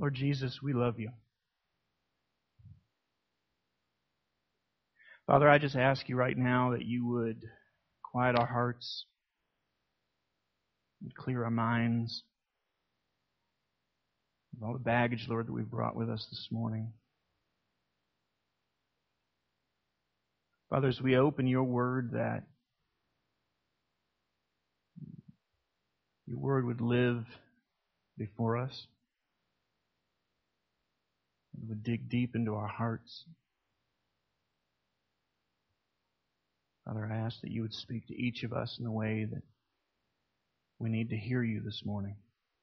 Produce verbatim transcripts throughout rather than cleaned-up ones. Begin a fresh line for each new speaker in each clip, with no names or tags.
Lord Jesus, we love you. Father, I just ask you right now that you would quiet our hearts and clear our minds of all the baggage, Lord, that we've brought with us this morning. Father, as we open your word, that your word would live before us. It would dig deep into our hearts. Father, I ask that you would speak to each of us in the way that we need to hear you this morning.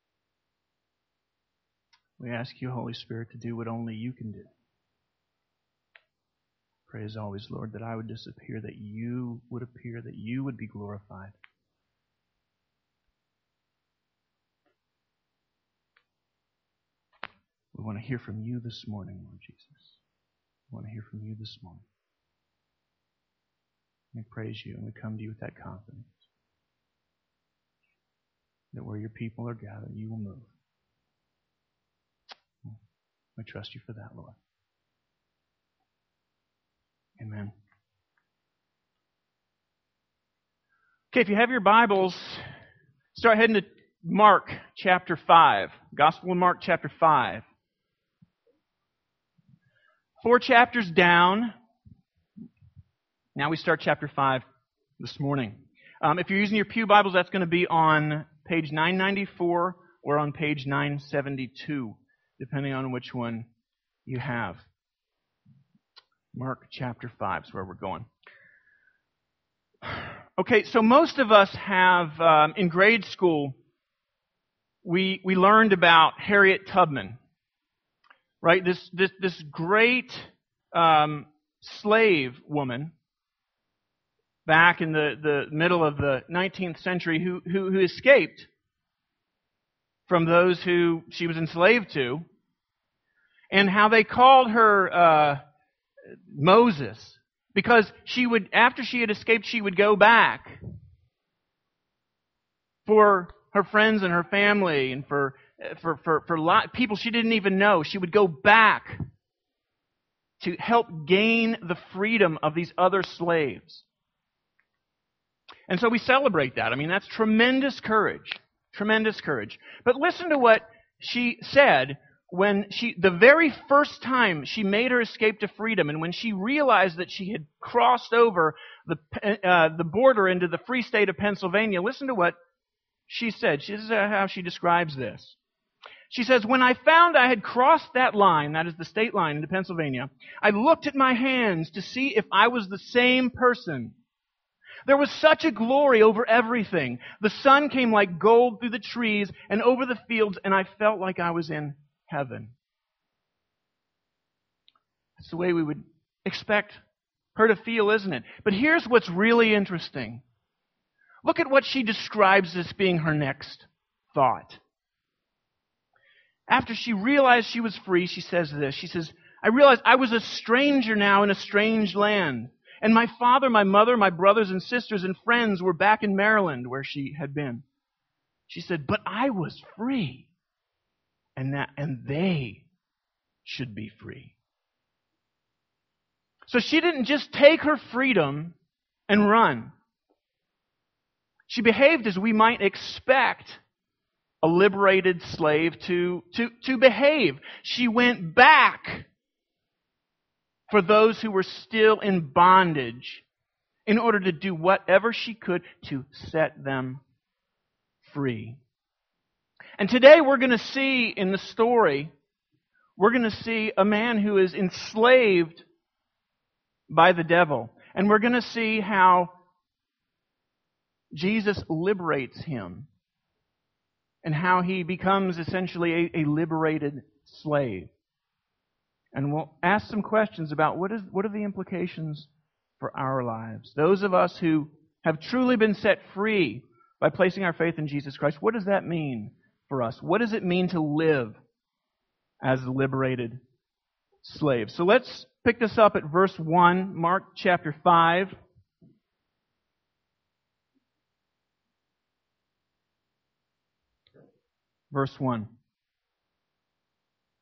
We ask you, Holy Spirit, to do what only you can do. Pray as always, Lord, that I would disappear, that you would appear, that you would be glorified. We want to hear from you this morning, Lord Jesus. We want to hear from you this morning. We praise you and we come to you with that confidence that where your people are gathered, you will move. We trust you for that, Lord. Amen. Okay, if you have your Bibles, start heading to Mark chapter five. Gospel of Mark chapter five. Four chapters down. Now we start chapter five this morning. Um, if you're using your Pew Bibles, that's going to be on page nine ninety-four or on page nine seventy-two, depending on which one you have. Mark chapter five is where we're going. Okay, so most of us have, um, in grade school, we we learned about Harriet Tubman, right? This this this great um, slave woman back in the, the middle of the nineteenth century who, who who escaped from those who she was enslaved to, and how they called her uh, Moses, because she would, after she had escaped, she would go back for her friends and her family and for for for for lot, people she didn't even know. She would go back to help gain the freedom of these other slaves. And so we celebrate that. I mean, that's tremendous courage. Tremendous courage. But listen to what she said when she, the very first time she made her escape to freedom, and when she realized that she had crossed over the uh, the border into the free state of Pennsylvania. Listen to what she said. This is how she describes this. She says, "When I found I had crossed that line, that is the state line into Pennsylvania, I looked at my hands to see if I was the same person. There was such a glory over everything. The sun came like gold through the trees and over the fields, and I felt like I was in heaven." That's the way we would expect her to feel, isn't it? But here's what's really interesting. Look at what she describes as being her next thought. After she realized she was free, she says this. She says, "I realized I was a stranger now in a strange land. And my father, my mother, my brothers and sisters and friends were back in Maryland where she had been." She said, "But I was free. And that, and they should be free." So she didn't just take her freedom and run. She behaved as we might expect a liberated slave to, to, to behave. She went back for those who were still in bondage in order to do whatever she could to set them free. And today we're going to see in the story, we're going to see a man who is enslaved by the devil. And we're going to see how Jesus liberates him and how he becomes essentially a, a liberated slave. And we'll ask some questions about what is what are the implications for our lives. Those of us who have truly been set free by placing our faith in Jesus Christ, what does that mean for us? What does it mean to live as a liberated slave? So let's pick this up at verse one, Mark chapter five. Verse one.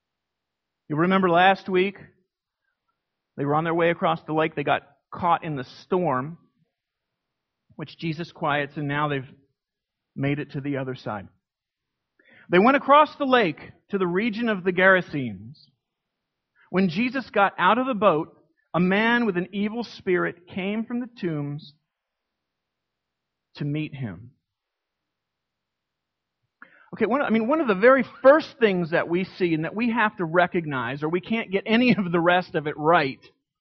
You remember last week, they were on their way across the lake. They got caught in the storm, which Jesus quiets, and now they've made it to the other side. They went across the lake to the region of the Gerasenes. When Jesus got out of the boat, a man with an evil spirit came from the tombs to meet him. Okay, one, I mean, one of the very first things that we see and that we have to recognize, or we can't get any of the rest of it right,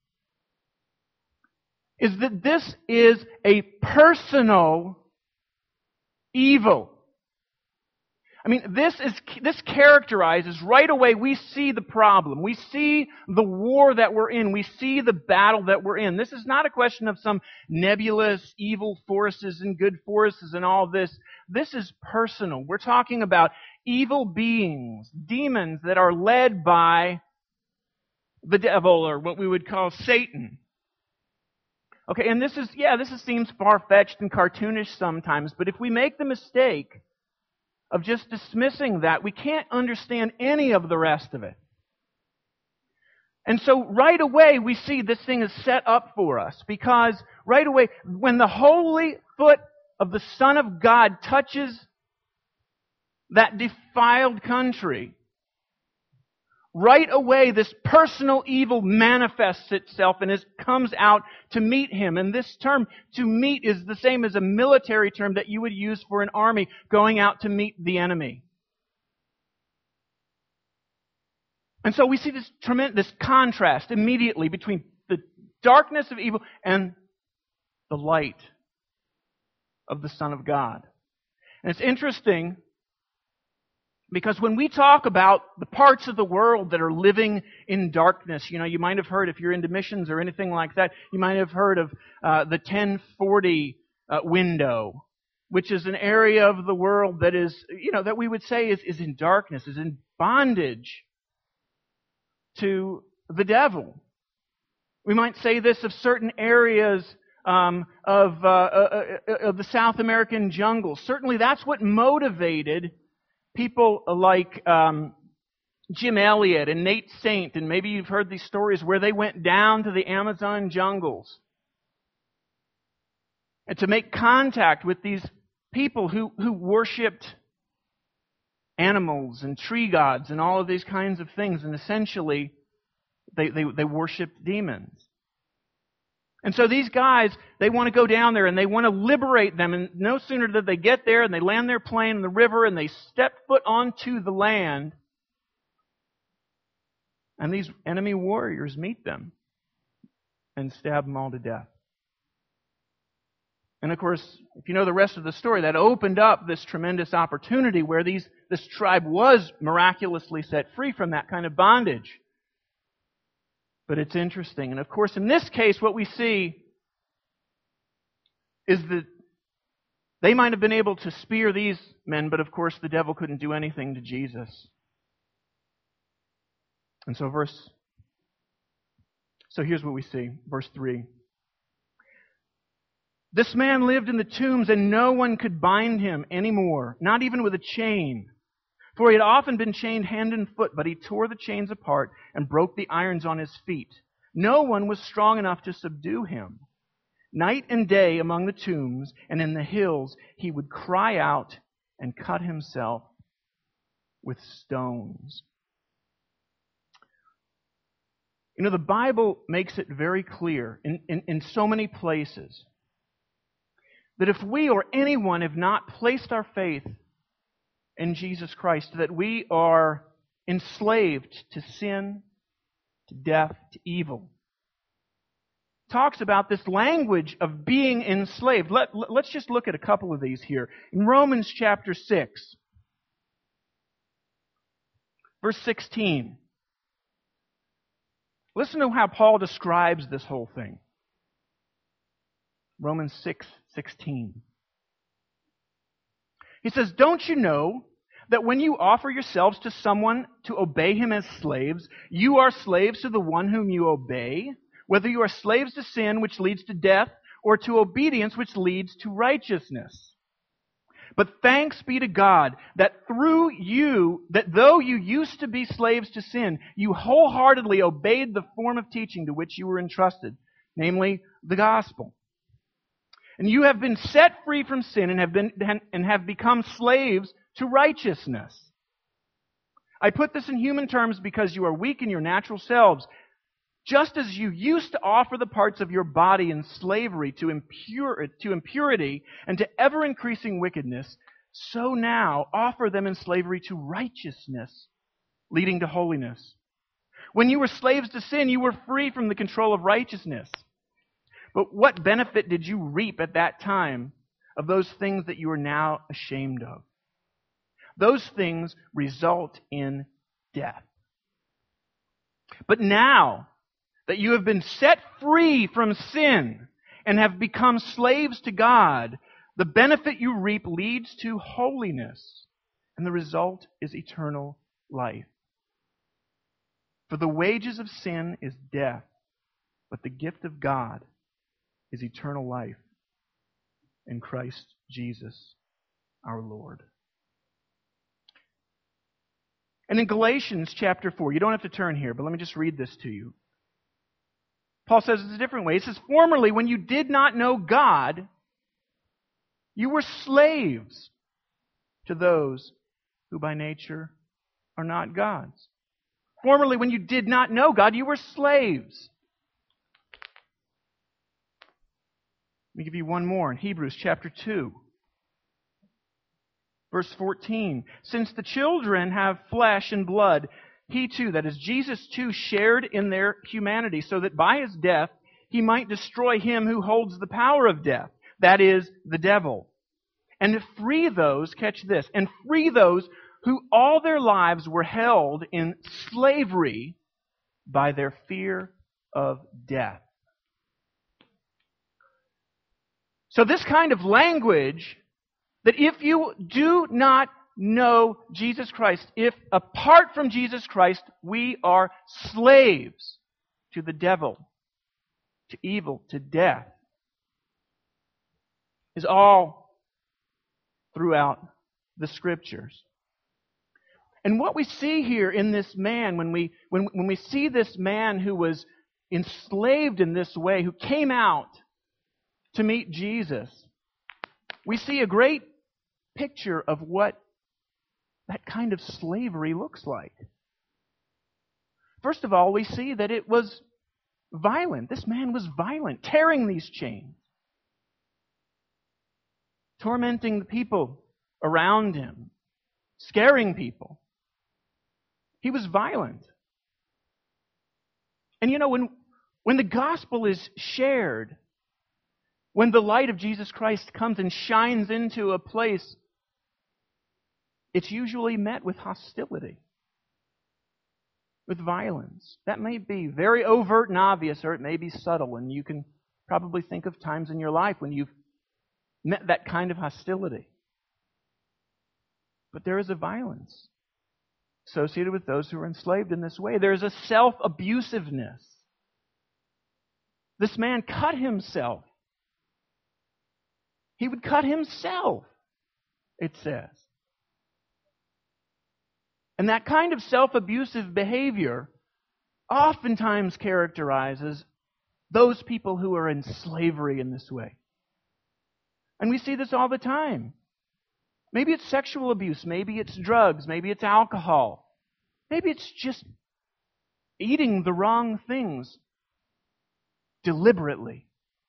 is that this is a personal evil. I mean, this is this characterizes right away, we see the problem. We see the war that we're in. We see the battle that we're in. This is not a question of some nebulous evil forces and good forces and all this. This is personal. We're talking about evil beings, demons that are led by the devil, or what we would call Satan. Okay, and this is, yeah, this is, seems far-fetched and cartoonish sometimes, but if we make the mistake of just dismissing that, we can't understand any of the rest of it. And so right away we see this thing is set up for us, because right away, when the holy foot of the Son of God touches that defiled country, right away this personal evil manifests itself and is, comes out to meet him. And this term, to meet, is the same as a military term that you would use for an army going out to meet the enemy. And so we see this tremendous contrast immediately between the darkness of evil and the light of the Son of God. And it's interesting, because when we talk about the parts of the world that are living in darkness, you know, you might have heard, if you're into missions or anything like that, you might have heard of uh, the ten forty uh, window, which is an area of the world that is, you know, that we would say is, is in darkness, is in bondage to the devil. We might say this of certain areas um, of, uh, uh, of the South American jungle. Certainly that's what motivated people like um, Jim Elliot and Nate Saint, and maybe you've heard these stories where they went down to the Amazon jungles and to make contact with these people who, who worshipped animals and tree gods and all of these kinds of things, and essentially they, they, they worshipped demons. And so these guys, they want to go down there and they want to liberate them. And no sooner did they get there and they land their plane in the river and they step foot onto the land, and these enemy warriors meet them and stab them all to death. And of course, if you know the rest of the story, that opened up this tremendous opportunity where these this tribe was miraculously set free from that kind of bondage. But it's interesting. And of course, in this case, what we see is that they might have been able to spear these men, but of course the devil couldn't do anything to Jesus. And so verse, so here's what we see. Verse three. This man lived in the tombs, and no one could bind him anymore, not even with a chain. For he had often been chained hand and foot, but he tore the chains apart and broke the irons on his feet. No one was strong enough to subdue him. Night and day among the tombs and in the hills, he would cry out and cut himself with stones. You know, the Bible makes it very clear in, in, in so many places that if we or anyone have not placed our faith in Jesus Christ, that we are enslaved to sin, to death, to evil. It talks about this language of being enslaved. Let, let's just look at a couple of these here. In Romans chapter six, verse sixteen. Listen to how Paul describes this whole thing. Romans six sixteen. He says, "Don't you know that when you offer yourselves to someone to obey him as slaves, you are slaves to the one whom you obey, whether you are slaves to sin, which leads to death, or to obedience, which leads to righteousness? But thanks be to God that through you, that though you used to be slaves to sin, you wholeheartedly obeyed the form of teaching to which you were entrusted, namely the gospel. And you have been set free from sin and have been and have become slaves to righteousness. I put this in human terms because you are weak in your natural selves. Just as you used to offer the parts of your body in slavery to, impure, to impurity and to ever-increasing wickedness, so now offer them in slavery to righteousness, leading to holiness. When you were slaves to sin, you were free from the control of righteousness. But what benefit did you reap at that time of those things that you are now ashamed of? Those things result in death. But now that you have been set free from sin and have become slaves to God, the benefit you reap leads to holiness, and the result is eternal life. For the wages of sin is death, but the gift of God is eternal life in Christ Jesus our Lord. And in Galatians chapter four, you don't have to turn here, but let me just read this to you. Paul says it a different way. He says, formerly, when you did not know God, you were slaves to those who by nature are not God's. Formerly, when you did not know God, you were slaves. Let me give you one more in Hebrews chapter two. Verse fourteen, since the children have flesh and blood, he too, that is Jesus too, shared in their humanity, so that by his death he might destroy him who holds the power of death, that is, the devil, and to free those, catch this, and free those who all their lives were held in slavery by their fear of death. So this kind of language, that if you do not know Jesus Christ, if apart from Jesus Christ we are slaves to the devil, to evil, to death, is all throughout the Scriptures. And what we see here in this man, when we when, when we see this man who was enslaved in this way, who came out to meet Jesus, we see a great picture of what that kind of slavery looks like. First of all, we see that it was violent. This man was violent, tearing these chains, tormenting the people around him, scaring people. He was violent. And you know, when, when the gospel is shared, when the light of Jesus Christ comes and shines into a place, it's usually met with hostility, with violence. That may be very overt and obvious, or it may be subtle, and you can probably think of times in your life when you've met that kind of hostility. But there is a violence associated with those who are enslaved in this way. There is a self-abusiveness. This man cut himself. He would cut himself, it says. And that kind of self-abusive behavior oftentimes characterizes those people who are in slavery in this way. And we see this all the time. Maybe it's sexual abuse, maybe it's drugs, maybe it's alcohol, maybe it's just eating the wrong things deliberately.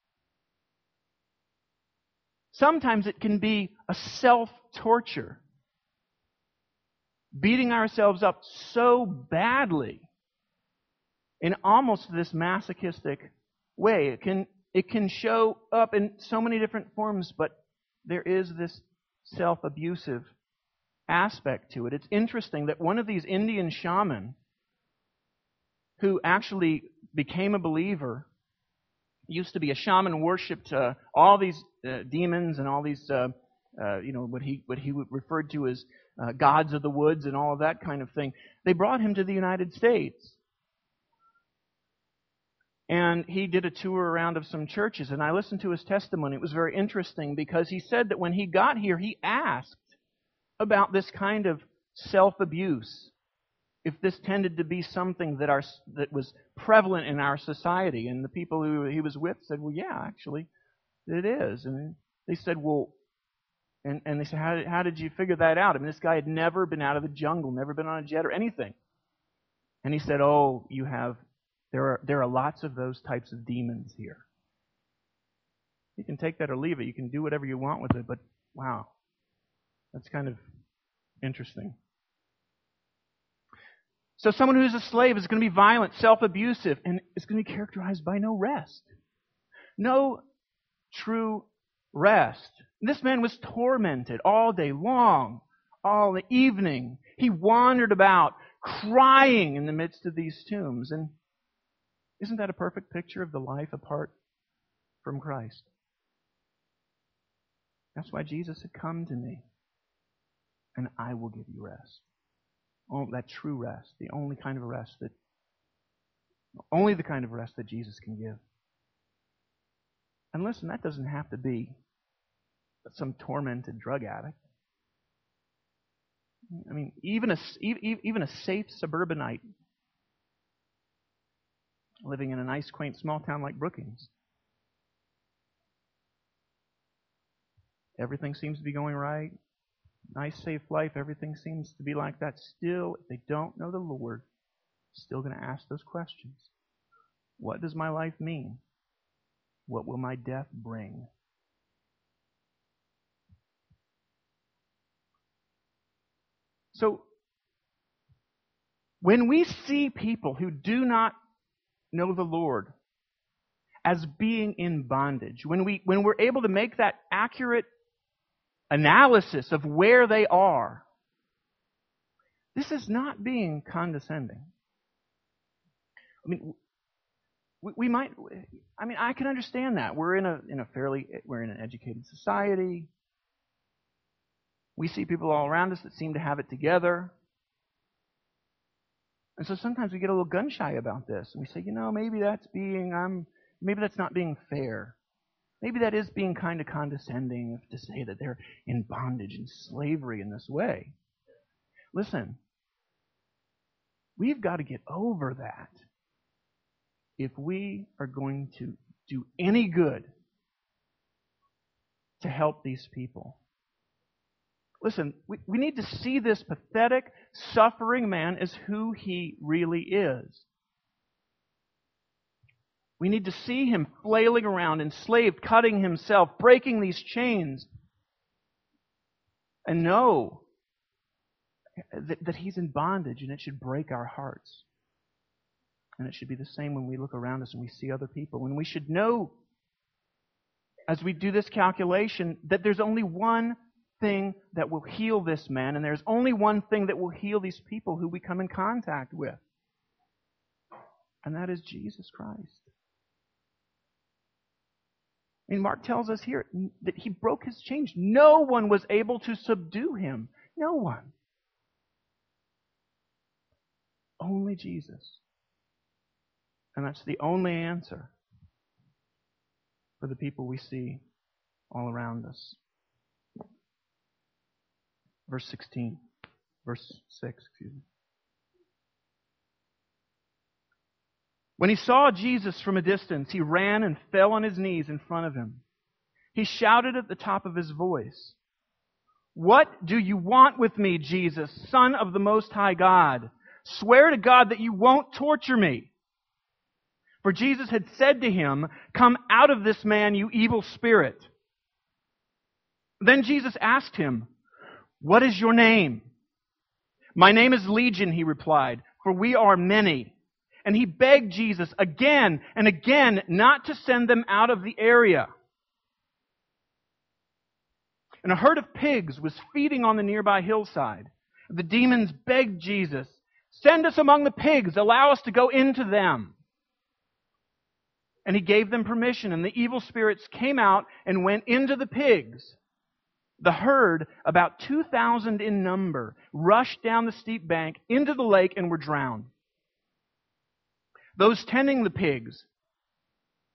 Sometimes it can be a self-torture, beating ourselves up so badly in almost this masochistic way. It can, it can show up in so many different forms, but there is this self-abusive aspect to it. It's interesting that one of these Indian shaman who actually became a believer, used to be a shaman, worshipped uh, all these uh, demons and all these, uh, uh, you know, what he what he referred to as uh, gods of the woods and all of that kind of thing. They brought him to the United States. And he did a tour around of some churches, and I listened to his testimony. It was very interesting because he said that when he got here, he asked about this kind of self-abuse, if this tended to be something that our that was prevalent in our society. And the people who he was with said, well, yeah, actually, it is. And they said, well, and, and they said, how did, how did you figure that out? I mean, this guy had never been out of the jungle, never been on a jet or anything. And he said, oh, you have, there are, there are lots of those types of demons here. You can take that or leave it. You can do whatever you want with it, but wow, that's kind of interesting. So someone who's a slave is going to be violent, self-abusive, and is going to be characterized by no rest. No true rest. This man was tormented all day long, all the evening. He wandered about crying in the midst of these tombs. And isn't that a perfect picture of the life apart from Christ? That's why Jesus said, come to me, and I will give you rest. Oh, that true rest, the only kind of rest that, only the kind of rest that Jesus can give. And listen, that doesn't have to be some tormented drug addict. I mean, even a, even a safe suburbanite living in a nice, quaint, small town like Brookings. Everything seems to be going right. Nice, safe life. Everything seems to be like that. Still, if they don't know the Lord, still going to ask those questions. What does my life mean? What will my death bring? So, when we see people who do not know the Lord as being in bondage, when we when we're able to make that accurate analysis of where they are, this is not being condescending. I mean, we, we might. I mean, I can understand that we're in a in a fairly we're in an educated society. We see people all around us that seem to have it together. And so sometimes we get a little gun-shy about this. And we say, you know, maybe that's being, I'm, maybe that's not being fair. Maybe that is being kind of condescending to say that they're in bondage and slavery in this way. Listen, we've got to get over that if we are going to do any good to help these people. Listen, we, we need to see this pathetic, suffering man as who he really is. We need to see him flailing around, enslaved, cutting himself, breaking these chains, and know that, that he's in bondage, and it should break our hearts. And it should be the same when we look around us and we see other people. And we should know, as we do this calculation, that there's only one thing that will heal this man, and there's only one thing that will heal these people who we come in contact with. And that is Jesus Christ. I mean, Mark tells us here that he broke his chains. No one was able to subdue him. No one. Only Jesus. And that's the only answer for the people we see all around us. Verse sixteen. Verse six, excuse me. When he saw Jesus from a distance, he ran and fell on his knees in front of him. He shouted at the top of his voice, "What do you want with me, Jesus, Son of the Most High God? Swear to God that you won't torture me." For Jesus had said to him, "Come out of this man, you evil spirit." Then Jesus asked him, "What is your name?" "My name is Legion," he replied, "for we are many." And he begged Jesus again and again not to send them out of the area. And a herd of pigs was feeding on the nearby hillside. The demons begged Jesus, "Send us among the pigs, allow us to go into them." And he gave them permission, and the evil spirits came out and went into the pigs. The herd, about two thousand in number, rushed down the steep bank into the lake and were drowned. Those tending the pigs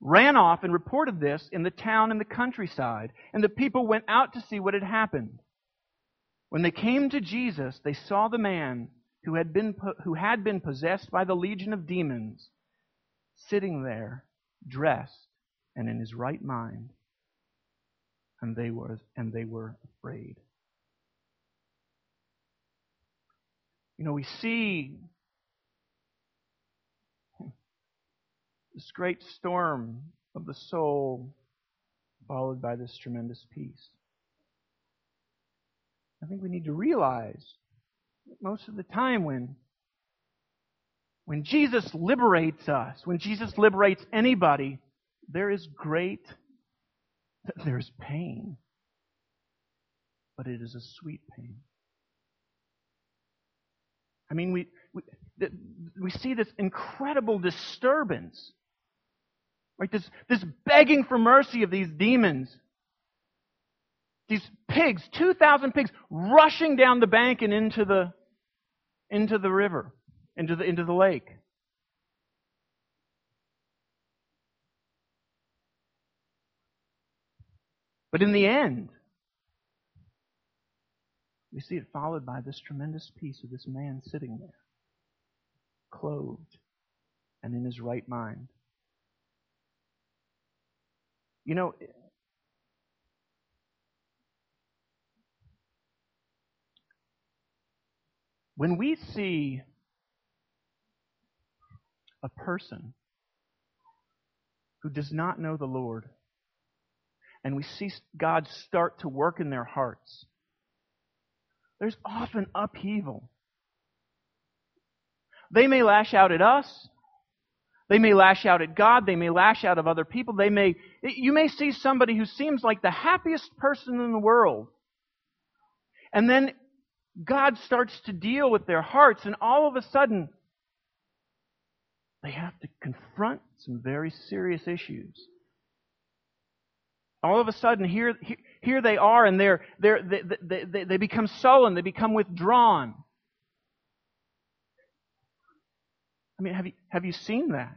ran off and reported this in the town and the countryside, and the people went out to see what had happened. When they came to Jesus, they saw the man who had been who had been possessed by the legion of demons sitting there, dressed and in his right mind, and they were and they were afraid. You know, we see this great storm of the soul followed by this tremendous peace. I think we need to realize that most of the time when, when Jesus liberates us, when Jesus liberates anybody, there is great, there is pain. But it is a sweet pain. I mean, we, we, we see this incredible disturbance. Right? This, this begging for mercy of these demons. These pigs, two thousand pigs, rushing down the bank and into the, into the river, into the, into the lake. But in the end, we see it followed by this tremendous peace of this man sitting there, clothed and in his right mind. You know, when we see a person who does not know the Lord, and we see God start to work in their hearts, there's often upheaval. They may lash out at us. They may lash out at God. They may lash out at other people. They may, you may see somebody who seems like the happiest person in the world. And then God starts to deal with their hearts, and all of a sudden, they have to confront some very serious issues. All of a sudden, here, here they are, and they're, they're, they, they, they, they become sullen. They become withdrawn. I mean, have you, have you seen that?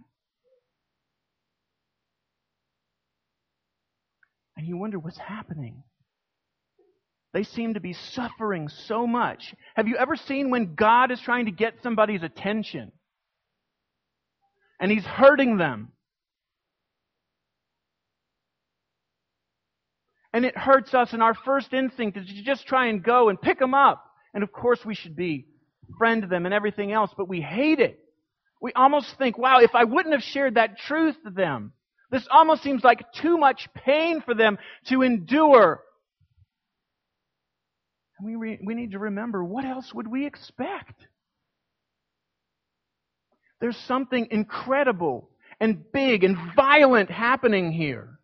And you wonder what's happening. They seem to be suffering so much. Have you ever seen when God is trying to get somebody's attention and He's hurting them? And it hurts us, and our first instinct is to just try and go and pick them up. And of course we should be friend to them and everything else, but we hate it. We almost think, wow, if I wouldn't have shared that truth to them, this almost seems like too much pain for them to endure. And we, re- we need to remember, what else would we expect? There's something incredible and big and violent happening here.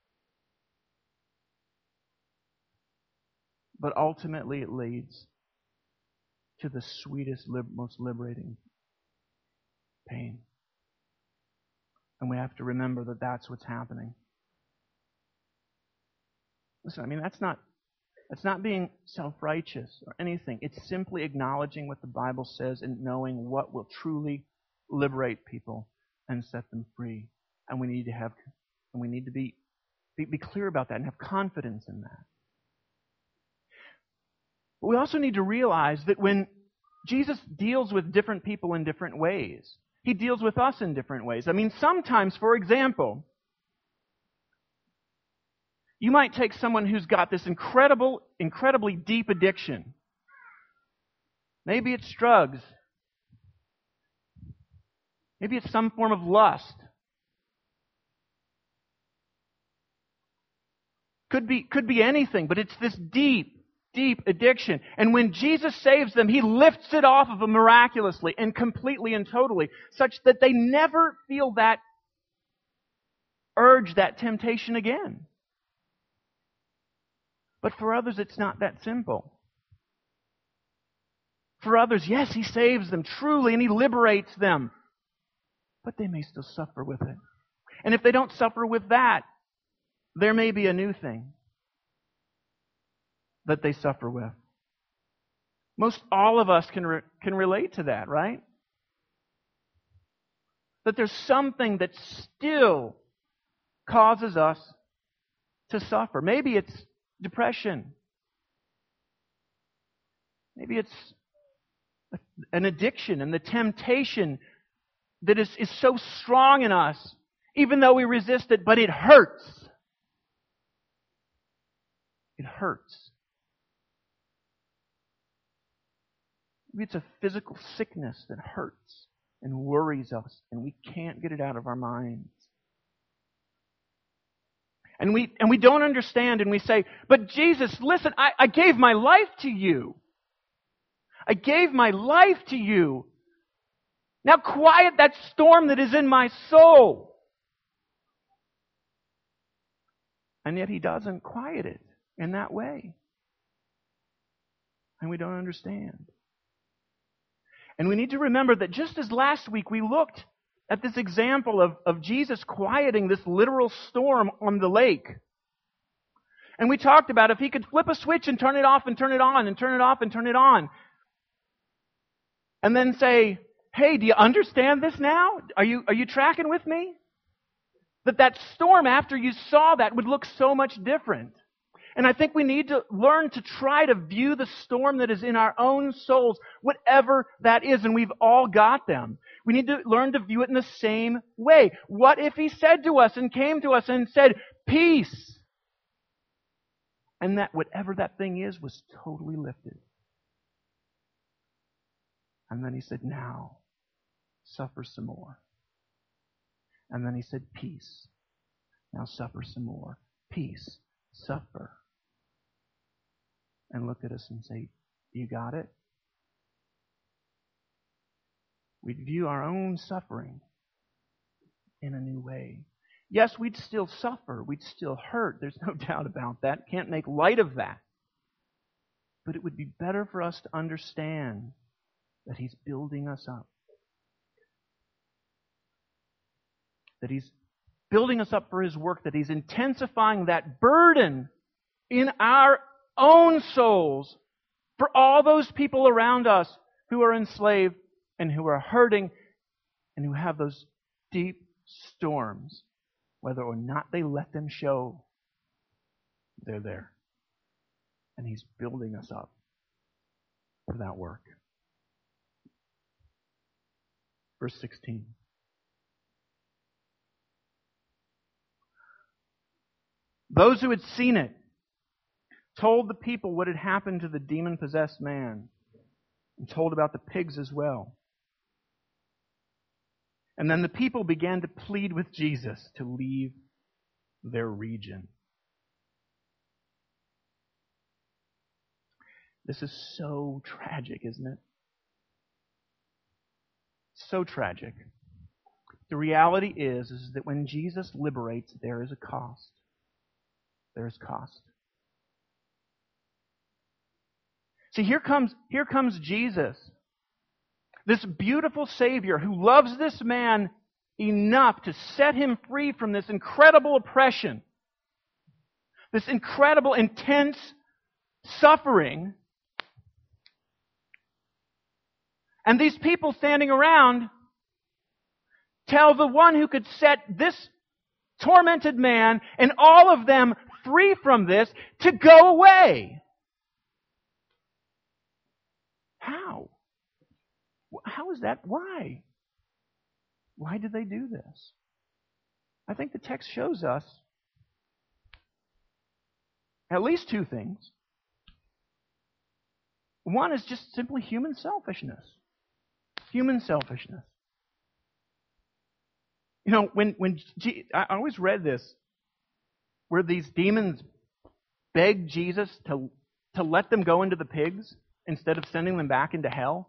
But ultimately it leads to the sweetest, most liberating pain. And we have to remember that that's what's happening. Listen, I mean, that's not that's not being self-righteous or anything. It's simply acknowledging what the Bible says and knowing what will truly liberate people and set them free. And we need to have and we need to be be, be clear about that and have confidence in that. But we also need to realize that when Jesus deals with different people in different ways, He deals with us in different ways. I mean, sometimes, for example, you might take someone who's got this incredible, incredibly deep addiction. Maybe it's drugs. Maybe it's some form of lust. Could be, could be anything, but it's this deep, deep addiction. And when Jesus saves them, He lifts it off of them miraculously and completely and totally, such that they never feel that urge, that temptation again. But for others, it's not that simple. For others, yes, He saves them truly and He liberates them, but they may still suffer with it. And if they don't suffer with that, there may be a new thing that they suffer with. Most all of us can re- can relate to that, right? That there's something that still causes us to suffer? Maybe it's depression. Maybe it's an addiction and the temptation that is, is so strong in us, even though we resist it, but it hurts. It hurts. Maybe it's a physical sickness that hurts and worries us, and we can't get it out of our minds. And we and we don't understand, and we say, but Jesus, listen, I, I gave my life to you. I gave my life to you. Now quiet that storm that is in my soul. And yet He doesn't quiet it in that way. And we don't understand. And we need to remember that just as last week we looked at this example of, of Jesus quieting this literal storm on the lake. And we talked about if He could flip a switch and turn it off and turn it on and turn it off and turn it on. And then say, hey, do you understand this now? Are you, are you tracking with me? That that storm, after you saw that, would look so much different. And I think we need to learn to try to view the storm that is in our own souls, whatever that is, and we've all got them. We need to learn to view it in the same way. What if He said to us and came to us and said, peace? And that whatever that thing is was totally lifted. And then He said, now, suffer some more. And then He said, peace. Now suffer some more. Peace. Suffer. And look at us and say, you got it? We'd view our own suffering in a new way. Yes, we'd still suffer. We'd still hurt. There's no doubt about that. Can't make light of that. But it would be better for us to understand that He's building us up. That He's building us up for His work. That He's intensifying that burden in our own souls for all those people around us who are enslaved and who are hurting and who have those deep storms, whether or not they let them show. They're there. And He's building us up for that work. Verse sixteen. Those who had seen it told the people what had happened to the demon-possessed man, and told about the pigs as well. And then the people began to plead with Jesus to leave their region. This is so tragic, isn't it? So tragic. The reality is, is that when Jesus liberates, there is a cost. There is cost. See, here comes, here comes Jesus, this beautiful Savior who loves this man enough to set him free from this incredible oppression, this incredible, intense suffering. And these people standing around tell the one who could set this tormented man and all of them free from this to go away. How? How is that? Why? Why did they do this? I think the text shows us at least two things. One is just simply human selfishness. Human selfishness. You know, when when G- I always read this, where these demons begged Jesus to to let them go into the pigs instead of sending them back into hell.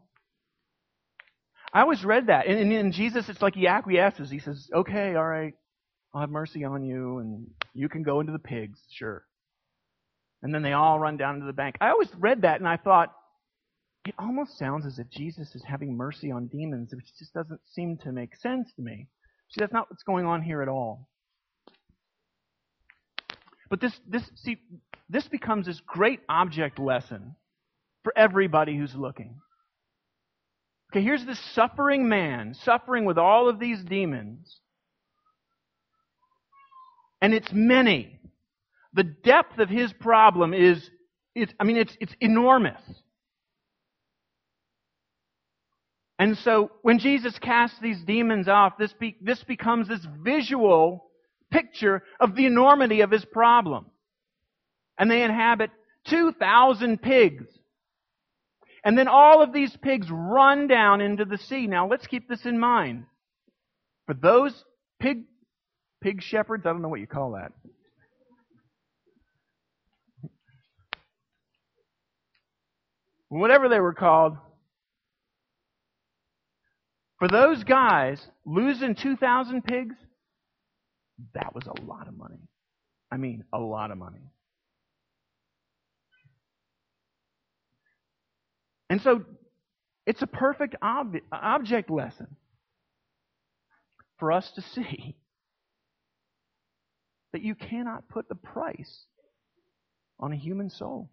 I always read that, and, and, and Jesus, it's like He acquiesces. He says, "Okay, all right, I'll have mercy on you, and you can go into the pigs, sure." And then they all run down to the bank. I always read that, and I thought, it almost sounds as if Jesus is having mercy on demons, which just doesn't seem to make sense to me. See, that's not what's going on here at all. But this, this, see, this becomes this great object lesson for everybody who's looking. Okay, here's this suffering man, suffering with all of these demons. And it's many. The depth of his problem is, it's, I mean, it's, it's enormous. And so when Jesus casts these demons off, this, be, this becomes this visual picture of the enormity of his problem. And they inhabit two thousand pigs. And then all of these pigs run down into the sea. Now let's keep this in mind. For those pig, pig shepherds, I don't know what you call that. Whatever they were called. For those guys, losing two thousand pigs, that was a lot of money. I mean, a lot of money. And so, it's a perfect ob- object lesson for us to see that you cannot put the price on a human soul.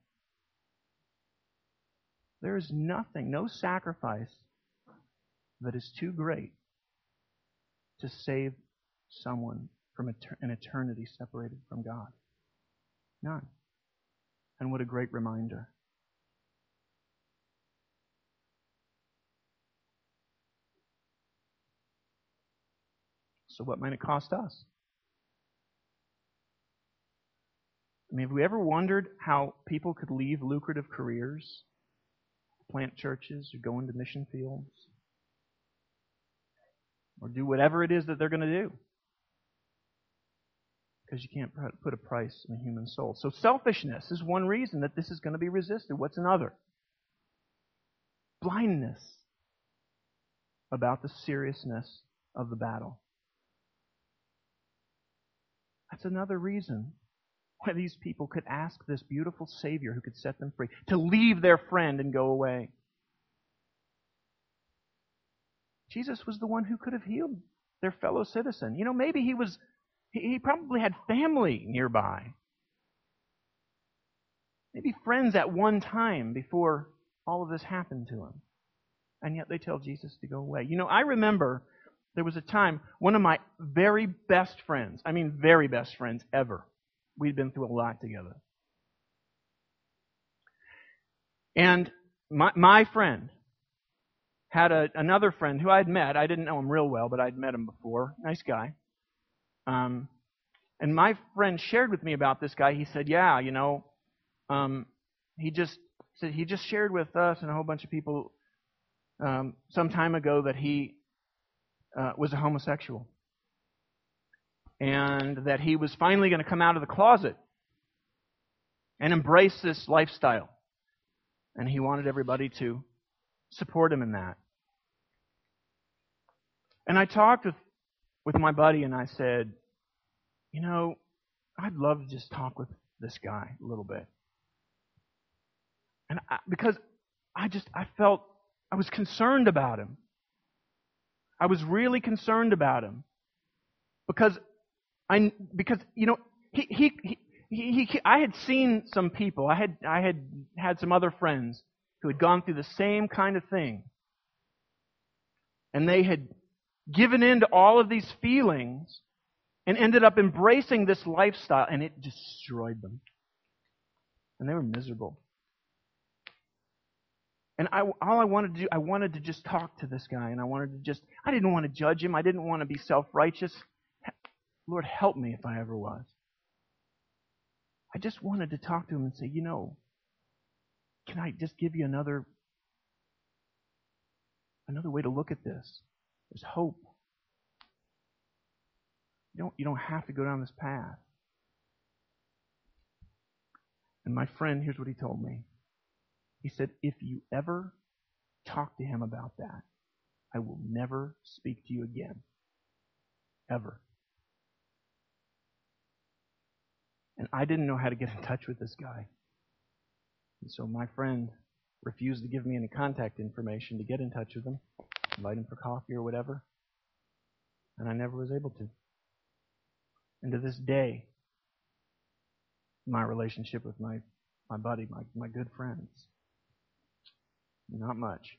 There is nothing, no sacrifice that is too great to save someone from an eternity separated from God. None. And what a great reminder. So what might it cost us? I mean, have we ever wondered how people could leave lucrative careers, plant churches, or go into mission fields, or do whatever it is that they're going to do? Because you can't put a price on a human soul. So selfishness is one reason that this is going to be resisted. What's another? Blindness about the seriousness of the battle. That's another reason why these people could ask this beautiful Savior who could set them free to leave their friend and go away. Jesus was the one who could have healed their fellow citizen. You know, maybe he was, he, he probably had family nearby. Maybe friends at one time before all of this happened to him. And yet they tell Jesus to go away. You know, I remember there was a time, one of my very best friends, I mean very best friends ever. We'd been through a lot together. And my, my friend had a, another friend who I'd met. I didn't know him real well, but I'd met him before. Nice guy. Um, and my friend shared with me about this guy. He said, yeah, you know, um, he just said he just shared with us and a whole bunch of people um, some time ago that he uh, was a homosexual. And that he was finally going to come out of the closet and embrace this lifestyle. And he wanted everybody to support him in that. And I talked with, with my buddy and I said, you know, I'd love to just talk with this guy a little bit. And I, because I just, I felt, I was concerned about him. I was really concerned about him. Because I, because, you know, he, he, he, he, he, I had seen some people, I had, I had had some other friends who had gone through the same kind of thing. And they had given in to all of these feelings and ended up embracing this lifestyle, and it destroyed them. And they were miserable. And I, all I wanted to do, I wanted to just talk to this guy, and I wanted to just, I didn't want to judge him. I didn't want to be self-righteous. Lord, help me if I ever was. I just wanted to talk to him and say, you know, can I just give you another, another way to look at this? There's hope. You don't, you don't have to go down this path. And my friend, here's what he told me. He said, if you ever talk to him about that, I will never speak to you again. Ever. And I didn't know how to get in touch with this guy. And so my friend refused to give me any contact information to get in touch with him, invite him for coffee or whatever. And I never was able to. And to this day, my relationship with my, my buddy, my, my good friends, not much.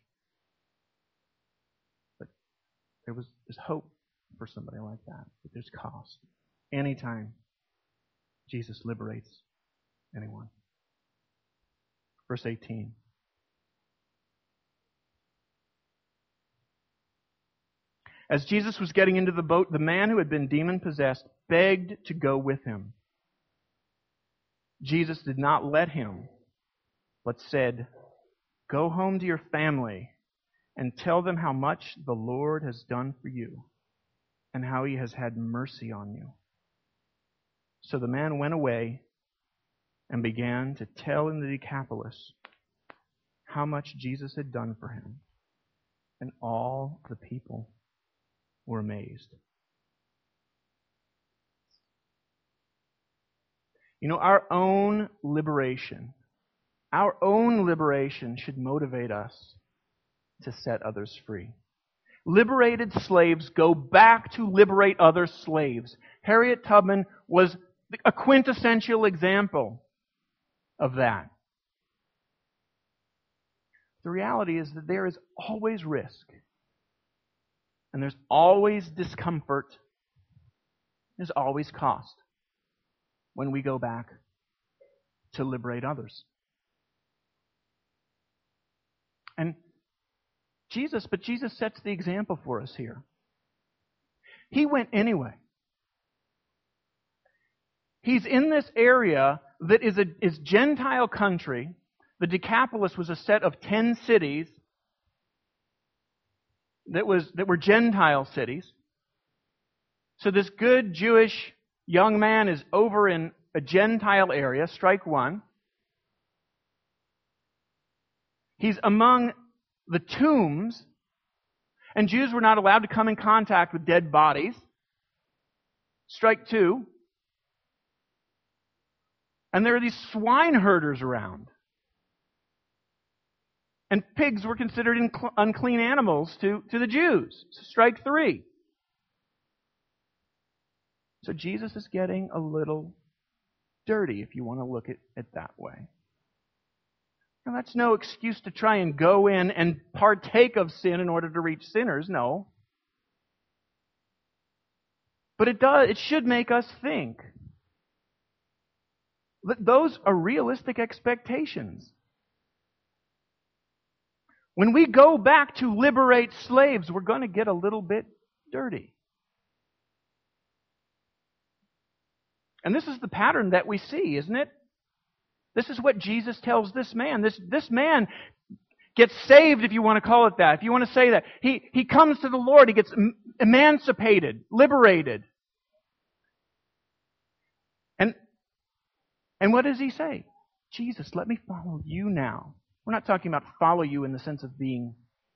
But there was there's hope for somebody like that. But there's cost. Anytime Jesus liberates anyone. Verse eighteen. As Jesus was getting into the boat, the man who had been demon-possessed begged to go with him. Jesus did not let him, but said, "Go home to your family and tell them how much the Lord has done for you and how He has had mercy on you." So the man went away and began to tell in the Decapolis how much Jesus had done for him, and all the people were amazed. You know, our own liberation, our own liberation should motivate us to set others free. Liberated slaves go back to liberate other slaves. Harriet Tubman was a quintessential example of that. The reality is that there is always risk. And there's always discomfort. There's always cost when we go back to liberate others. And Jesus, but Jesus sets the example for us here. He went anyway. He's in this area that is a is Gentile country. The Decapolis was a set of ten cities that was that were Gentile cities. So this good Jewish young man is over in a Gentile area, strike one. He's among the tombs, and Jews were not allowed to come in contact with dead bodies. Strike two. And there are these swine herders around. And pigs were considered unclean animals to, to the Jews. So strike three. So Jesus is getting a little dirty, if you want to look at it that way. Now, that's no excuse to try and go in and partake of sin in order to reach sinners, no. But it does, it should make us think. Those are realistic expectations. When we go back to liberate slaves, we're going to get a little bit dirty. And this is the pattern that we see, isn't it? This is what Jesus tells this man. This, this man gets saved, if you want to call it that. If you want to say that. He, he comes to the Lord. He gets emancipated, liberated. And, and what does he say? Jesus, let me follow you now. We're not talking about follow you in the sense of being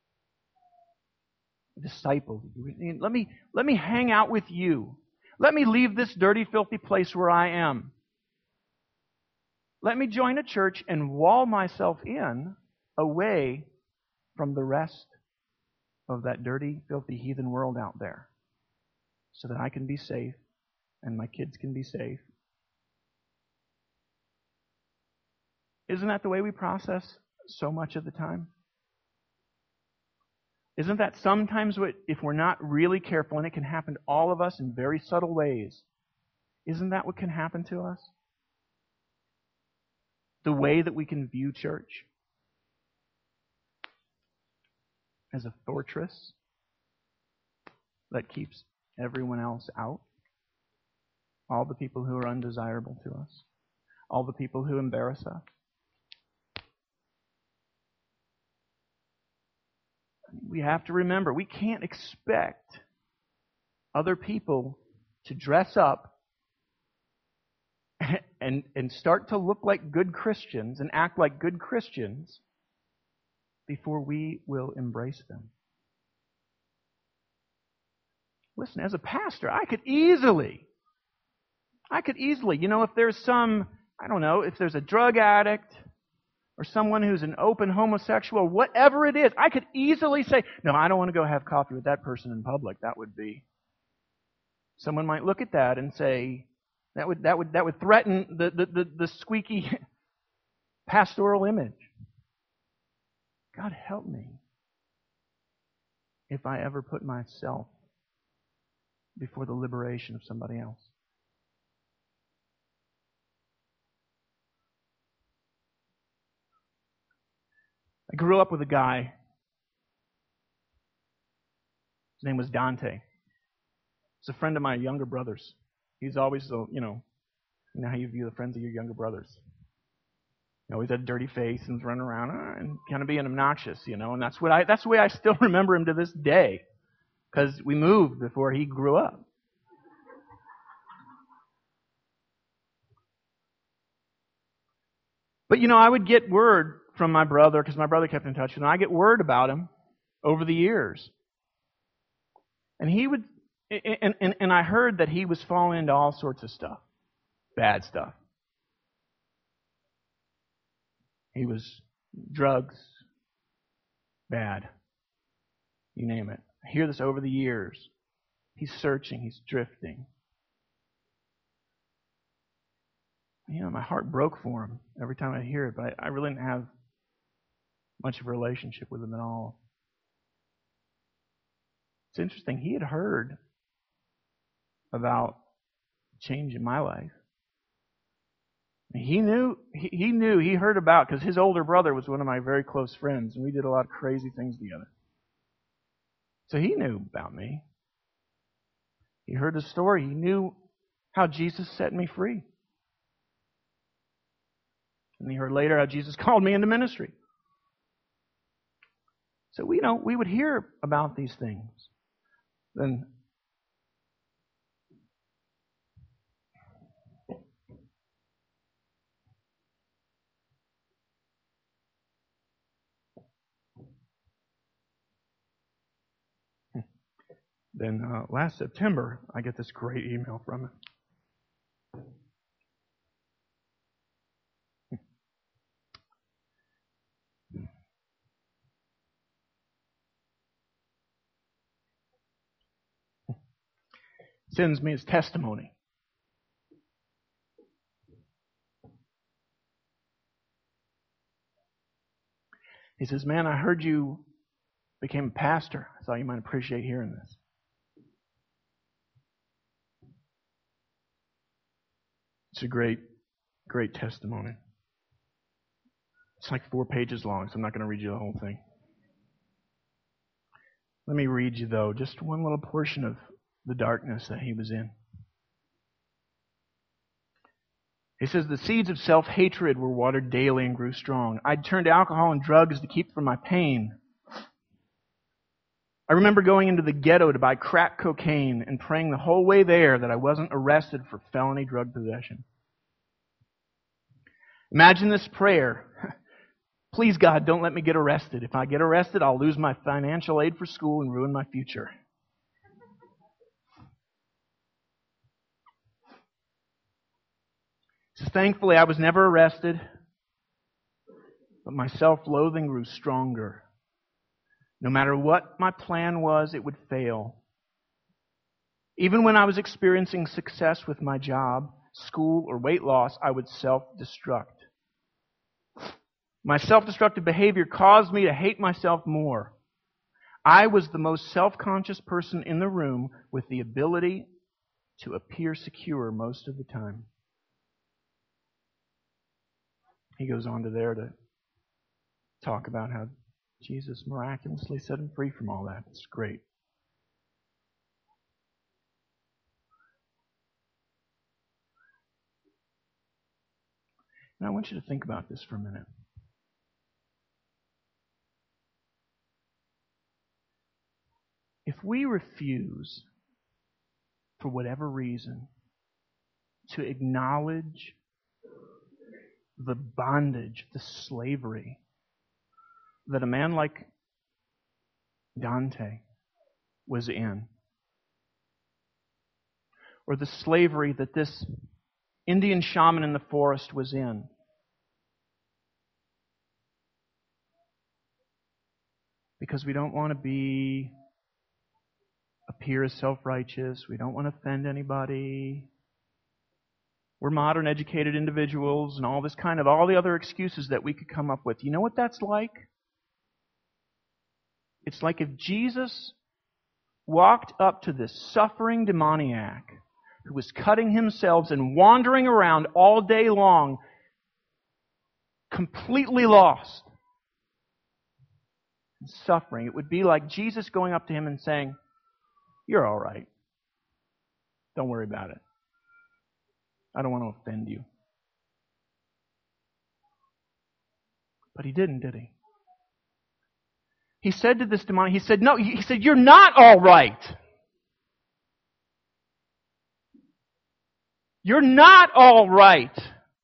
a disciple. Let me, let me hang out with you. Let me leave this dirty, filthy place where I am. Let me join a church and wall myself in away from the rest of that dirty, filthy, heathen world out there so that I can be safe and my kids can be safe. Isn't that the way we process so much of the time? Isn't that sometimes what, if we're not really careful, and it can happen to all of us in very subtle ways, isn't that what can happen to us? The way that we can view church as a fortress that keeps everyone else out. All the people who are undesirable to us. All the people who embarrass us. We have to remember, we can't expect other people to dress up and, and start to look like good Christians and act like good Christians before we will embrace them. Listen, as a pastor, I could easily, I could easily, you know, if there's some, I don't know, if there's a drug addict or someone who's an open homosexual, whatever it is, I could easily say, no, I don't want to go have coffee with that person in public. That would be... Someone might look at that and say, that would that would that would threaten the, the, the, the squeaky pastoral image. God help me if I ever put myself before the liberation of somebody else. I grew up with a guy. His name was Dante. He's a friend of my younger brother's. He's always, so, you know, you know how you view the friends of your younger brothers. He always had a dirty face and was running around uh, and kind of being obnoxious, you know. And that's what I. That's the way I still remember him to this day, because we moved before he grew up. But you know, I would get word from my brother, because my brother kept in touch with him. I get word about him over the years, and he would, and and, and I heard that he was falling into all sorts of stuff, bad stuff. He was drugs, bad, you name it. I hear this over the years. He's searching, he's drifting. You know, my heart broke for him every time I hear it, but I, I really didn't have much of a relationship with him at all. It's interesting. He had heard about change in my life. He knew, he, he knew, he heard about, because his older brother was one of my very close friends, and we did a lot of crazy things together. So he knew about me. He heard the story. He knew how Jesus set me free. And he heard later how Jesus called me into ministry. So we, you know, we would hear about these things. Then Then uh, last September, I get this great email from him. Sends me his testimony. He says, "Man, I heard you became a pastor. I thought you might appreciate hearing this." It's a great, great testimony. It's like four pages long, so I'm not going to read you the whole thing. Let me read you, though, just one little portion of the darkness that he was in. He says, "The seeds of self-hatred were watered daily and grew strong. I'd turned to alcohol and drugs to keep from my pain. I remember going into the ghetto to buy crack cocaine and praying the whole way there that I wasn't arrested for felony drug possession. Imagine this prayer. Please, God, don't let me get arrested. If I get arrested, I'll lose my financial aid for school and ruin my future." He says, "Thankfully, I was never arrested, but my self-loathing grew stronger. No matter what my plan was, it would fail. Even when I was experiencing success with my job, school, or weight loss, I would self-destruct. My self-destructive behavior caused me to hate myself more. I was the most self-conscious person in the room with the ability to appear secure most of the time." He goes on to there to talk about how Jesus miraculously set him free from all that. It's great. And I want you to think about this for a minute. If we refuse, for whatever reason, to acknowledge the bondage, the slavery that a man like Dante was in, or the slavery that this Indian shaman in the forest was in, because we don't want to be appear as self-righteous, we don't want to offend anybody, we're modern educated individuals, and all this kind of, all the other excuses that we could come up with. You know what that's like? It's like if Jesus walked up to this suffering demoniac who was cutting himself and wandering around all day long, completely lost, and suffering. It would be like Jesus going up to him and saying, "You're all right. Don't worry about it. I don't want to offend you." But he didn't, did he? He said to this demonic, he said, no, he said, "You're not all right. You're not all right.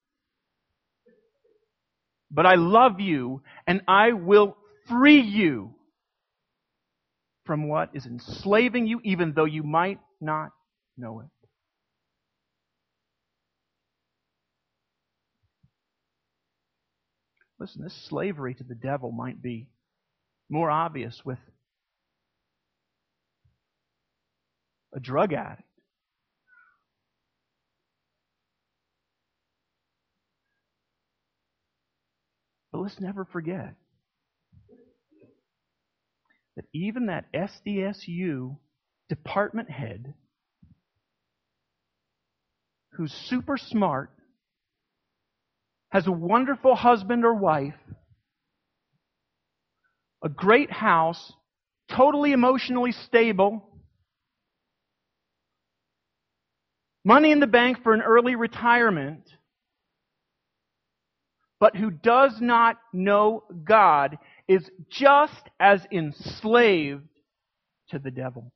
But I love you, and I will free you from what is enslaving you, even though you might not know it." Listen, this slavery to the devil might be more obvious with a drug addict. But let's never forget that even that S D S U department head, who's super smart, has a wonderful husband or wife, a great house, totally emotionally stable, money in the bank for an early retirement, but who does not know God, is just as enslaved to the devil.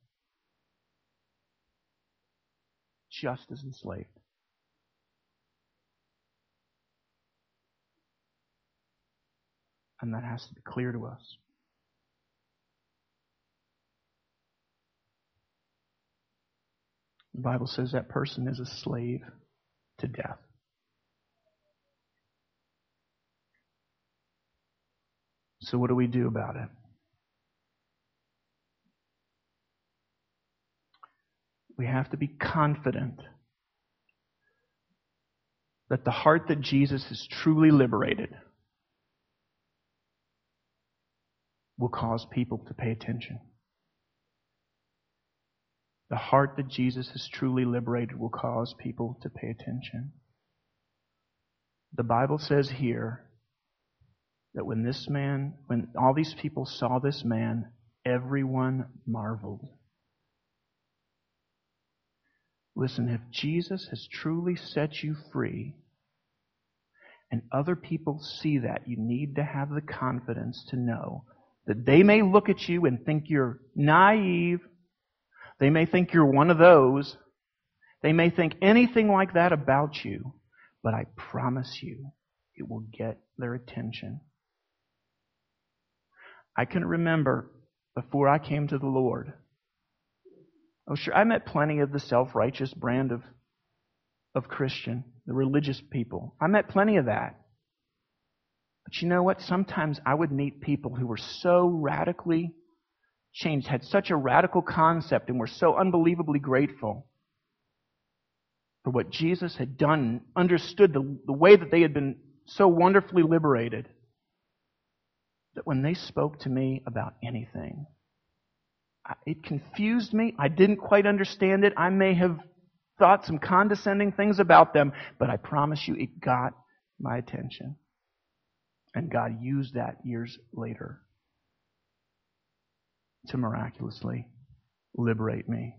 Just as enslaved. And that has to be clear to us. The Bible says that person is a slave to death. So what do we do about it? We have to be confident that the heart that Jesus has truly liberated will cause people to pay attention. The heart that Jesus has truly liberated will cause people to pay attention. The Bible says here that when this man, when all these people saw this man, everyone marveled. Listen, if Jesus has truly set you free, and other people see that, you need to have the confidence to know that they may look at you and think you're naive. They may think you're one of those. They may think anything like that about you. But I promise you, it will get their attention. I can remember before I came to the Lord, oh sure, I met plenty of the self-righteous brand of, of Christian, the religious people. I met plenty of that. But you know what? Sometimes I would meet people who were so radically changed, had such a radical concept, and were so unbelievably grateful for what Jesus had done, understood the, the way that they had been so wonderfully liberated, that when they spoke to me about anything, it confused me. I didn't quite understand it. I may have thought some condescending things about them, but I promise you it got my attention. And God used that years later to miraculously liberate me.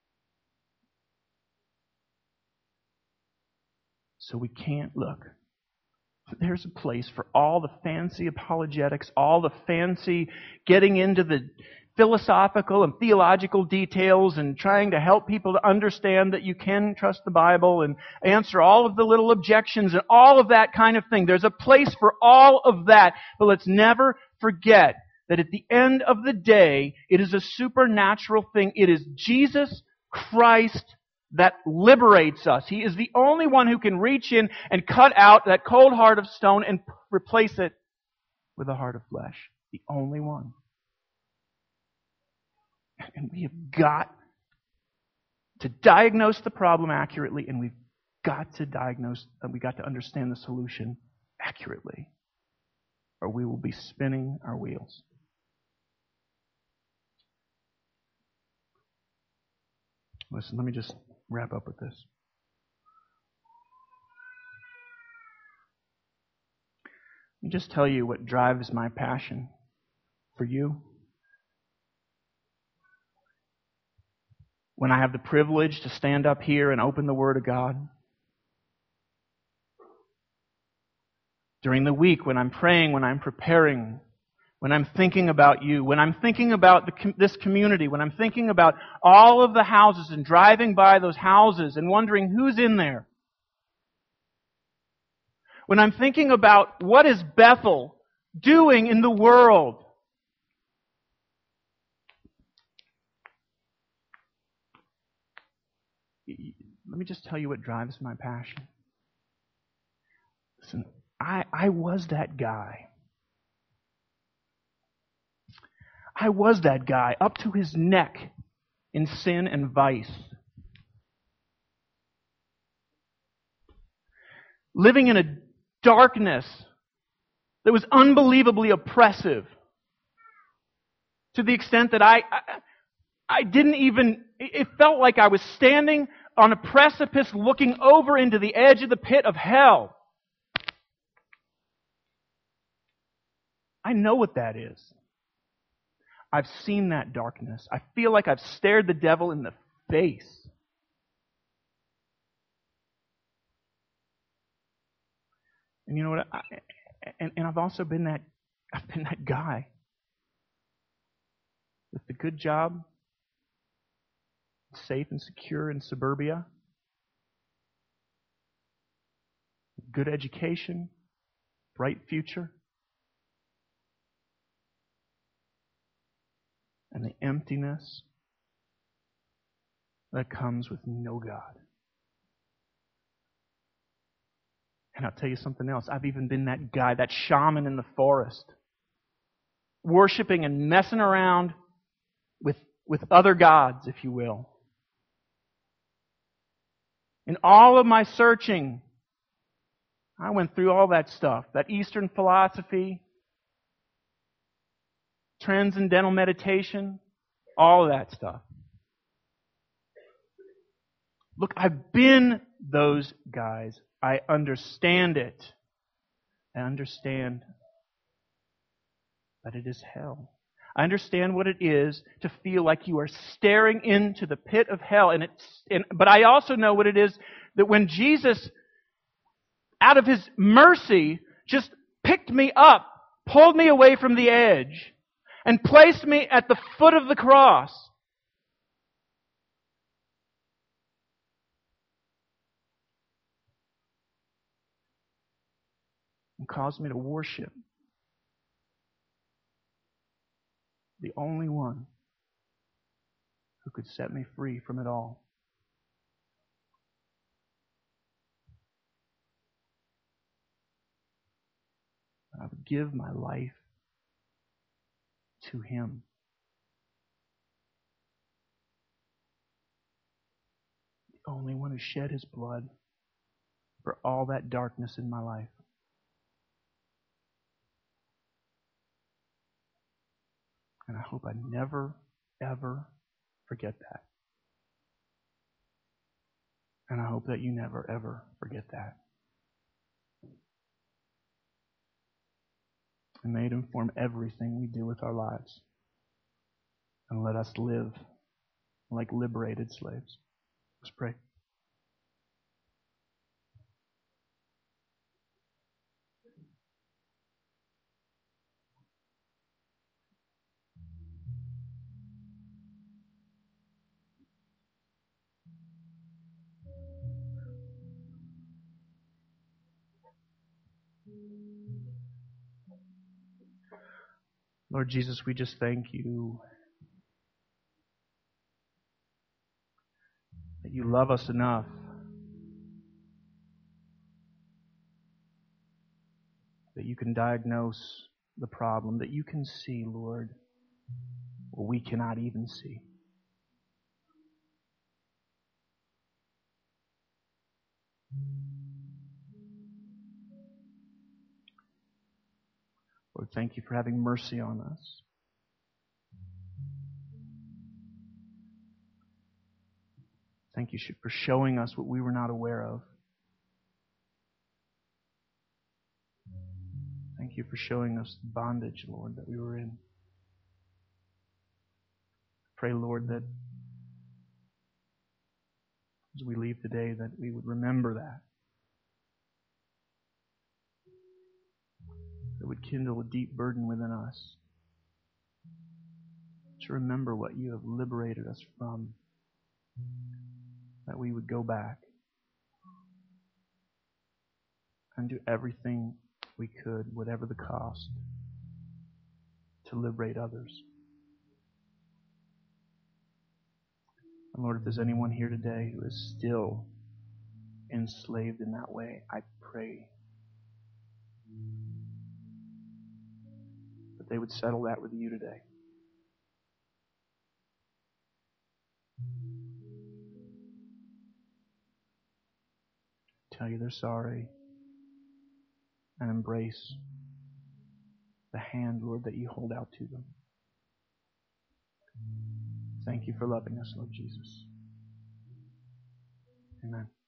So we can't look. There's a place for all the fancy apologetics, all the fancy getting into the philosophical and theological details and trying to help people to understand that you can trust the Bible and answer all of the little objections and all of that kind of thing. There's a place for all of that, but let's never forget that at the end of the day, it is a supernatural thing. It is Jesus Christ that liberates us. He is the only one who can reach in and cut out that cold heart of stone and replace it with a heart of flesh. The only one. And we have got to diagnose the problem accurately, and we've got to diagnose, and we've got to understand the solution accurately, or we will be spinning our wheels. Listen, let me just wrap up with this. Let me just tell you what drives my passion for you. When I have the privilege to stand up here and open the Word of God. During the week, when I'm praying, when I'm preparing, when I'm thinking about you, when I'm thinking about the, this community, when I'm thinking about all of the houses and driving by those houses and wondering who's in there. When I'm thinking about what is Bethel doing in the world. Let me just tell you what drives my passion. Listen, I, I was that guy. I was that guy up to his neck in sin and vice. Living in a darkness that was unbelievably oppressive. To the extent that I, I, I didn't even, it felt like I was standing on a precipice looking over into the edge of the pit of hell. I know what that is. I've seen that darkness. I feel like I've stared the devil in the face. And you know what? I, and, and I've also been that, I've been that guy with the good job, safe and secure in suburbia, good education, bright future, and the emptiness that comes with no God. And I'll tell you something else. I've even been that guy, that shaman in the forest, worshiping and messing around with, with other gods, if you will. In all of my searching, I went through all that stuff, that Eastern philosophy, transcendental meditation, all of that stuff. Look, I've been those guys. I understand it. I understand that it is hell. I understand what it is to feel like you are staring into the pit of hell. And it's, and, but I also know what it is that when Jesus, out of His mercy, just picked me up, pulled me away from the edge, and placed me at the foot of the cross. And caused me to worship the only one who could set me free from it all. I would give my life to Him. The only one who shed His blood for all that darkness in my life. And I hope I never, ever forget that. And I hope that you never, ever forget that. And may it inform everything we do with our lives. And let us live like liberated slaves. Let's pray. Lord Jesus, we just thank You that You love us enough that You can diagnose the problem, that You can see, Lord, what we cannot even see. Lord, thank You for having mercy on us. Thank You for showing us what we were not aware of. Thank You for showing us the bondage, Lord, that we were in. Pray, Lord, that as we leave today, that we would remember that. That would kindle a deep burden within us to remember what you have liberated us from. That we would go back and do everything we could, whatever the cost, to liberate others. And Lord, if there's anyone here today who is still enslaved in that way, I pray that they would settle that with you today. Tell you they're sorry and embrace the hand, Lord, that you hold out to them. Thank you for loving us, Lord Jesus. Amen.